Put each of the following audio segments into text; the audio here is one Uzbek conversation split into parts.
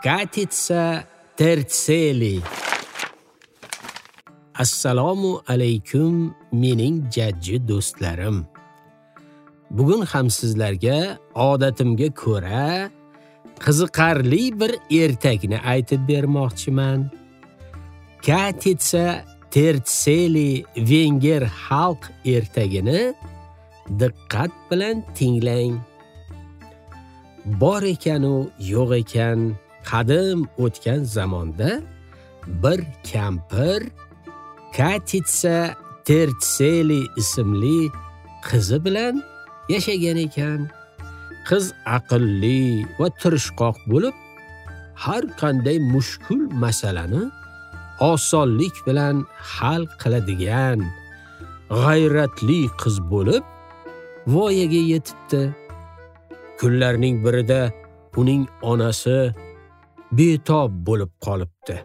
Katitsa tertseli. Assalomu alaykum mening jajji do'stlarim. Bugun ham sizlarga odatimga ko'ra qiziqarli bir ertakni aytib bermoqchiman. Katitsa tertseli venger xalq ertagini diqqat bilan tinglang. Bor ekan u yo'q ekan, qadim o'tgan zamonda bir kampir Katitsa tertseli ismli qizi bilan yashagan ekan. Qiz aqlli va tirishqoq bo'lib, har qanday mushkul masalani osonlik bilan hal qiladigan g'ayratli qiz bo'lib voyaga yetibdi. Kunlarning birida uning onasi betob bo'lib qolibdi.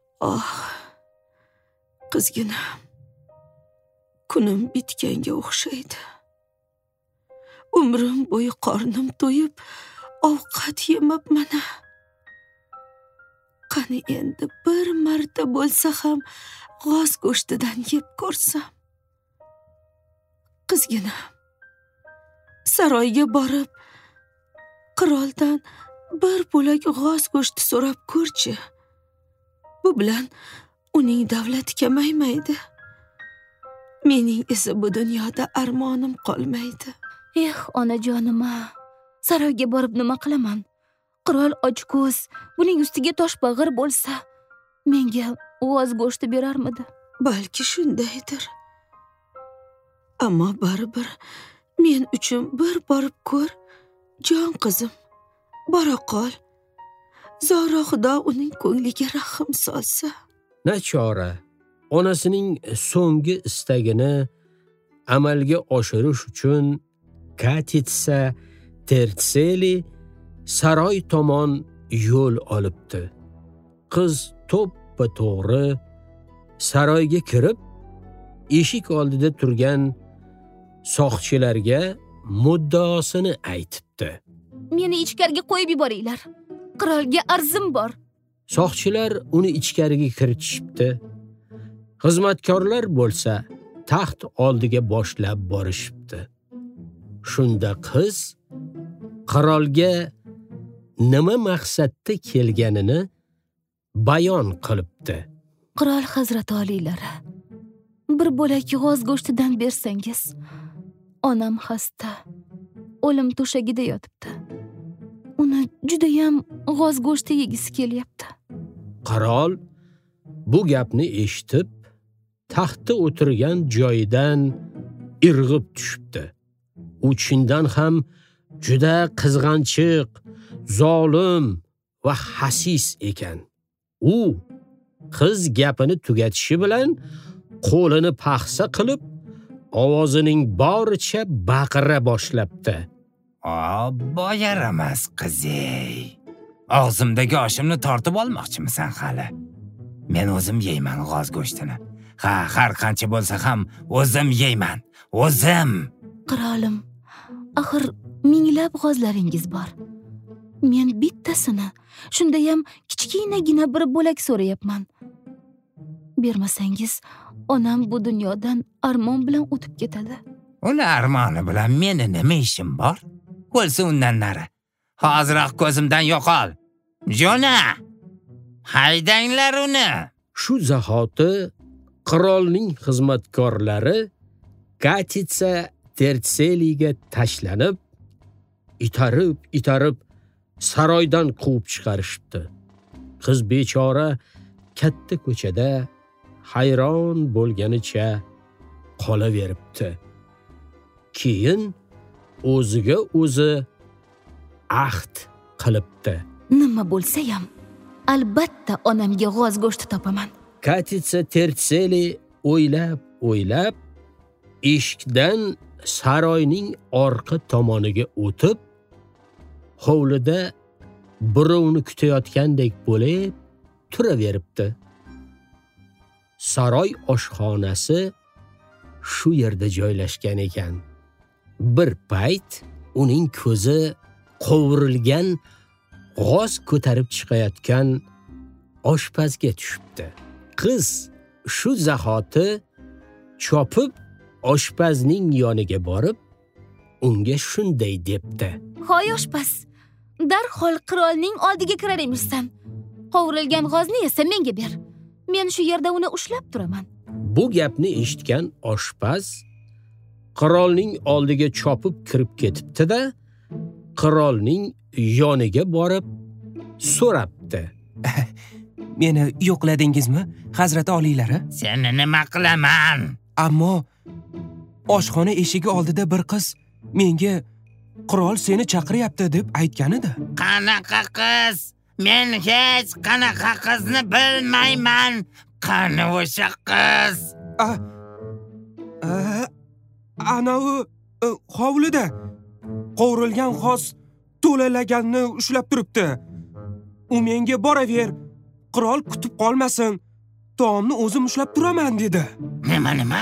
Qizgina, kunim bitganga o'xshaydi. Umrim bo'yi qornim to'yib, ovqat yemabman. Qani endi bir marta bo'lsa ham g'oz go'shtidan yeb ko'rsam. Qizgina, saroyga borib, qiroldan bir bo'lak g'oz go'shti so'rab ko'rchi. Bu bilan uning davlati kamaymaydi. Mening esa bu dunyoda armonim qolmaydi. Onajonim-a, saroyga borib nima qilaman? Qirol ochko'z, buning ustiga toshbag'ir bo'lsa, menga g'oz go'shti berarmidi? Balki shundaydir. Ammo baribir men uchun bir borib ko'r, jon qizim. Bora qol. Zora Xudo uning ko'ngliga rahim solsa. Nachora, onasining so'nggi istagini amalga oshirish uchun Katitsa tertseli saroy tomon yo'l olibdi. Qiz to'ppa-to'g'ri saroyga kirib, eshik oldida turgan soqchilarga muddaosini aytibdi. Meni ichkariga qo'yib yuboringlar. Qirolga arzim bor. Soqchilar uni ichkariga kiritishibdi. Xizmatkorlar bo'lsa taxt oldiga boshlab borishibdi. Shunda qiz qirolga nima maqsadda kelganini bayon qilibdi. Qirol hazrati oliylari, bir bo'lak g'oz go'shtidan bersangiz, onam xasta, o'lim to'shagida yotibdi. Uni juda ham g'oz go'shti yegisi kelyapti. Qirol bu gapni eshitib, taxtda o'tirgan joyidan irg'ib tushibdi. U chindan ham juda qizg'anchiq, zolim va xasis ekan. U qiz gapini tugatishi bilan qo'lini paxsa qilib, ovozining boricha baqira boshlabdi. Obbo yaramas qizey. Og'zimdagi oshimni tortib olmoqchimisan hali? Men o'zim yeyman g'oz go'shtini. Har qancha bo'lsa ham o'zim yeyman. O'zim. Qirolim, axir minglab g'ozlaringiz bor. Men bittasini, shunda ham kichkinagina bir bo'lak so'rayapman. Bermasangiz, onam bu dunyodan armon bilan o'tib ketadi. Uni armoni bilan meni nima ishim bor? O'lsa undan nari. Hoziroq ko'zimdan yo'qol. Jona! Haydanglar uni. Shu zahoti qirolning xizmatkorlari Katitsa tertseliga tashlanib, itarib saroydan quvib chiqarishibdi. Qiz bechora katta ko'chada hayron bo'lganicha qolaveribdi. Keyin o'ziga o'zi ahd qilibdi. Nima bo'lsa ham, albatta onamga g'oz go'shti topaman. Katitsa tertseli o'ylab eshikdan saroyning orqa tomoniga o'tib, hovlida birovni kutayotgandek bo'lib turaveribdi. Saroy oshxonasi shu yerda joylashgan ekan. Bir payt uning ko'zi qovurilgan g'oz ko'tarib chiqayotgan oshpazga tushibdi. Qiz shu zahoti chopib oshpazning yoniga borib, unga shunday debdi: "Hoy oshpaz, darhol qirolning oldiga kirar emishsan. Qovurilgan g'ozni esa menga ber. Men shu yerda uni ushlab turaman." Bu gapni eshitgan oshpaz qirolning oldiga chopib kirib ketibdi-da, qirolning yoniga borib so'rabdi: Meni yo'qladingizmi, Hazrat oliylari? Seni nima qilaman? Ammo oshxona eshigi oldida bir qiz menga qirol seni chaqiryapti deb aytgan edi. Qanaqa qiz? Men hech qanaqa qizni bilmayman. Qani o'sha qiz? Anavi hovlida qovurilgan g'oz to'lalaganni ushlab turibdi. U menga boraver, qirol kutib qolmasin, taomni o'zim ushlab turaman dedi. Nima?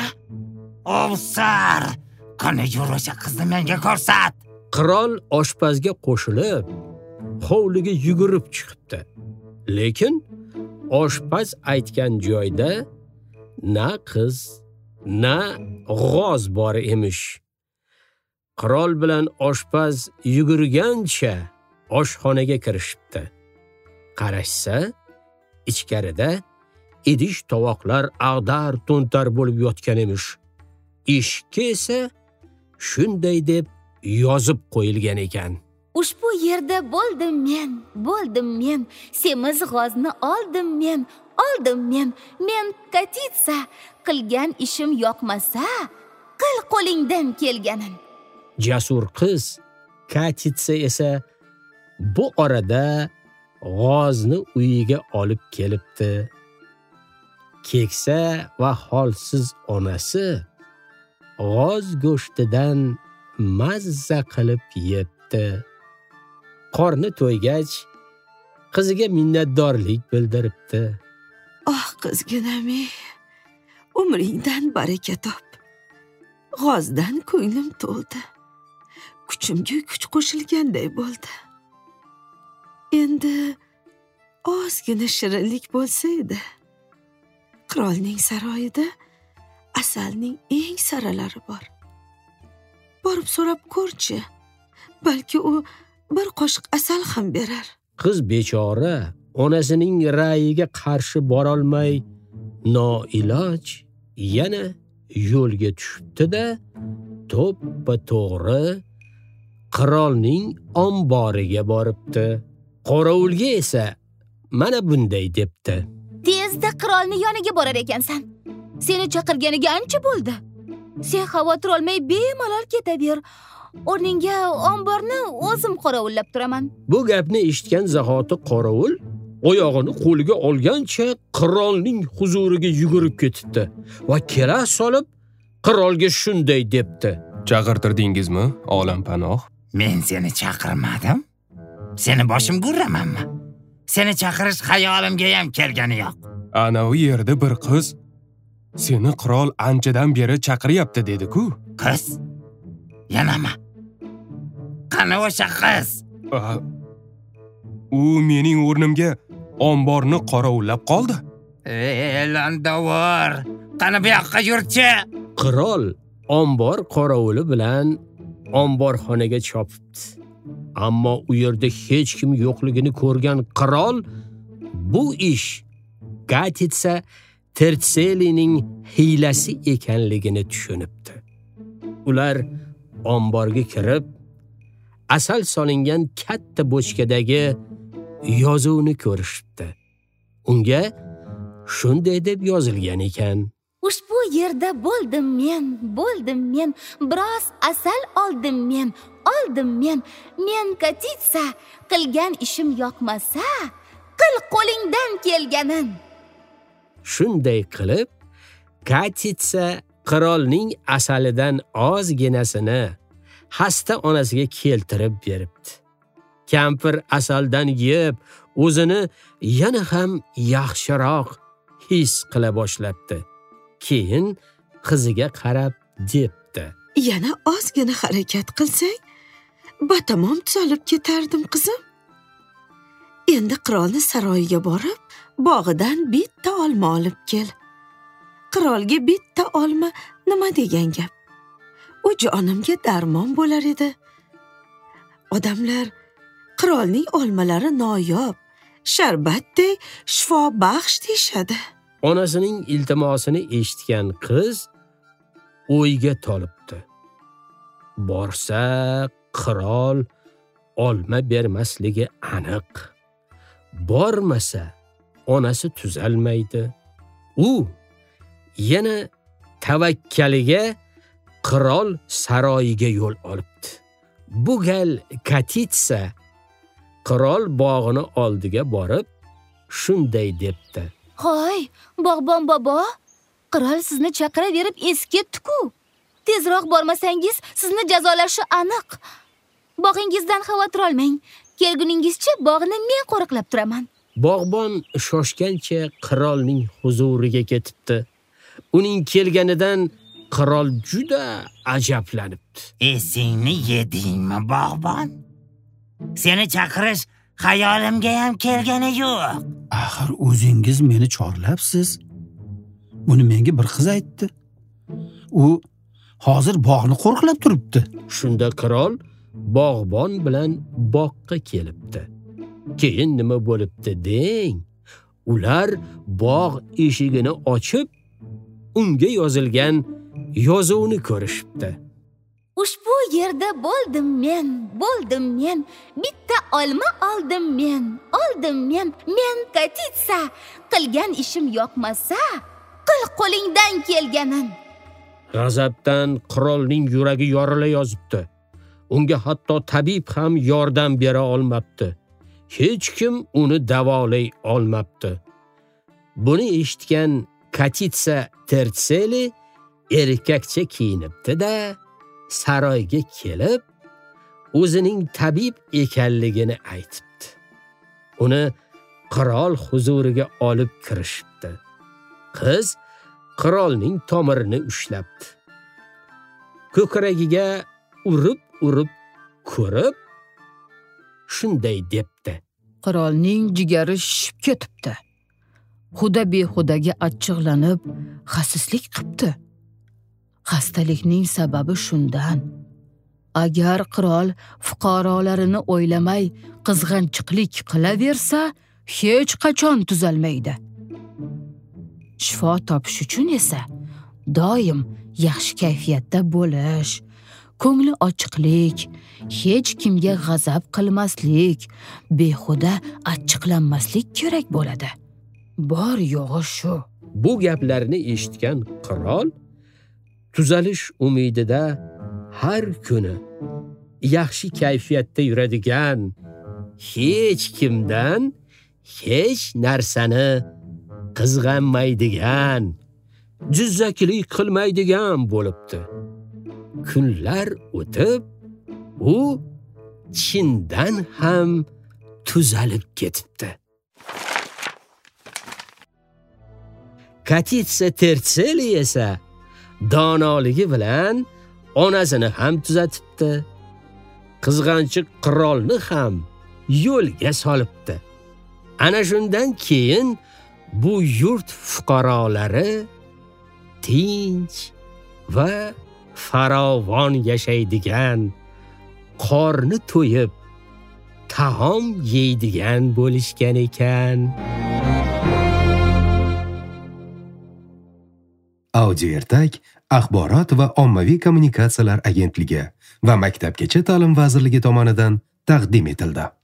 Ovsar, qani yur o'sha qizni menga ko'rsat. Qirol oshpazga qo'shilib, hovliga yugurib chiqibdi. Lekin oshpaz aytgan joyda na qiz, na g'oz bor emish. Qirol bilan oshpaz yugurgancha oshxonaga kirishibdi. Qarashsa, ichkarida idish tovoqlar ag'dar-to'ntar bo'lib yotgan emish. Eshikka esa shunday deb yozib qo'yilgan ekan: "Ushbu yerda bo'ldim men. Semiz g'ozni oldim men. Men Katitsa, qilgan ishim yoqmasa, qil qo'lingdan kelganin." Jasur qiz Katitsa esa bu orada g'ozni uyiga olib kelibdi. Keksa va holsiz onasi g'oz go'shtidan mazza qilib yebdi. Qorni to'ygach, qiziga minnatdorlik bildiribdi. "Oh, qizginam, umringdan baraka top. G'ozdan ko'nglim to'ldi. Kuchimga kuch qo'shilganday bo'ldi. Endi ozgina shirinlik bo'lsa edi. Qirolning saroyida asalning eng saralari bor. Borib so'rab ko'rchi. Balki u bir qoshiq asal ham berar." Qiz bechora onasining ra'yiga qarshi borolmay, noiloj yana yo'lga tushibdi-da, to'ppa-to'g'ri qirolning omboriga boribdi. Qorovulga esa mana bunday debdi: "Tezda qirolning yoniga borar ekansan. Seni chaqirganiga ancha bo'ldi. Sen xavotir olmay bemalol ketaver. O'rningga omborni o'zim qorovullab turaman." Bu gapni eshitgan zahoti qorovul oyog'ini qo'liga olgancha qirolning huzuriga yugurib ketibdi va kela solib qirolga shunday debdi: Chaqirtirdingizmi, olampanoh? Men seni chaqirmadim. Seni boshim gurramanmi? Seni chaqirish xayolimga ham kelgani yo'q. Ana u yerda bir qiz seni qirol anchadan beri chaqiryapti dedi-ku. Qiz? Yanama. Qani o'sha qiz? U mening o'rnimga omborni qorovullab qoldi. Landavor, qani bu yoqqa yurchi. Qirol ombor qorovuli bilan omborxonaga chopibdi. Ammo u yerda hech kim yo'qligini ko'rgan qirol bu ish Katitsa Tertselining hiylasi ekanligini tushunibdi. Ular omborga kirib, asal solingan katta bochkadagi yozuvni ko'rishibdi. Unga shunday deb yozilgan ekan: "Ushbu yerda bo'ldim men. Biroz asal oldim men. Men Katitsa, qilgan ishim yoqmasa, qil qo'lingdan kelganin." Shunday qilib, Katitsa qirolning asalidan ozginasini xasta onasiga keltirib beribdi. Kampir asaldan yeb, o'zini yana ham yaxshiroq his qila boshlabdi. Keyin qiziga qarab debdi: "Yana ozgina harakat qilsang, batamom tuzalib ketardim, qizim. Endi qirolni saroyiga borib, bog'idan bitta olma olib kel. Qirolga bitta olma nima degan gap? U jonimga darmon bo'lar edi. Odamlar qirolning olmalari noyob, sharbatdek shifobaxsh deyishadi. Onasining iltimosini eshitgan qiz o'yga tolibdi. Borsa, qirol olma bermasligi aniq. Bormasa, onasi tuzalmaydi. U yana tavakkaliga qirol saroyiga yo'l olibdi. Bu gal Katitsa qirol bog'ini oldiga borib, shunday debdi: Hoy, bog'bon bobo, qirol sizni chaqiraverib esi ketdi-ku. Tezroq bormasangiz, sizni jazolashi aniq. Bog'ingizdan xavotir olmang. Kelguningizcha bog'ni men qo'riqlab turaman. Bog'bon shoshgancha qirolning huzuriga ketibdi. Uning kelganidan qirol juda ajablanibdi. Esingni yedingmi, bog'bon? Seni chaqirish xayolimga ham kelgani yo'q. Axir o'zingiz meni chorlabsiz. Buni menga bir qiz aytdi. U hozir bog'ni qo'riqlab turibdi. Shunda qirol bog'bon bilan boqqa kelibdi. Keyin nima bo'libdi deng? Ular bog' eshigini ochib, unga yozilgan yozuvni ko'rishibdi. Ushbu yerda bo'ldim men. Bitta olma oldim men. Men Katitsa, qilgan ishim yoqmasa, qil qo'lingdan kelganin. G'azabdan qirolning yuragi yorila yozibdi. Unga hatto tabib ham yordam bera olmabdi. Hech kim uni davolay olmabdi. Buni eshitgan Katitsa Tertseli erkakcha kiyinibdi-da, saroyga kelib, o'zining tabib ekanligini aytibdi. Uni qirol huzuriga olib kirishibdi. Qiz qirolning tomirini ushlabdi. Ko'kragiga urib ko'rib, shunday debdi: Qirolning jigari shishib ketibdi. Xuda behudaga achchiqlanib, xasislik qilibdi. Xastalikning sababi shundan. Agar qirol fuqarolarini o'ylamay qizg'anchiqlik qilaversa, hech qachon tuzalmaydi. Shifo topish uchun esa doim yaxshi kayfiyatda bo'lish, ko'ngli ochiqlik, hech kimga g'azab qilmaslik, behuda achchiqlanmaslik kerak bo'ladi. Bor yo'g'i shu. Bu gaplarni eshitgan qirol tuzalish umidida har kuni yaxshi kayfiyatda yuradigan, hech kimdan hech narsani qizg'anmaydigan, jizzakilik qilmaydigan bo'libdi. Kunlar o'tib, u chindan ham tuzalib ketibdi. Katitsa Tertseli esa donoligi bilan onasini ham tuzatibdi. Qizg'anchiq qirolni ham yo'lga solibdi. Ana shundan keyin bu yurt fuqarolari tinch va farovon yashaydigan, qorni to'yib, taom yeydigan bo'lishgan ekan. Audio ertak Axborot va ommaviy kommunikatsiyalar agentligi va Maktabgacha ta'lim vazirligi tomonidan taqdim etildi.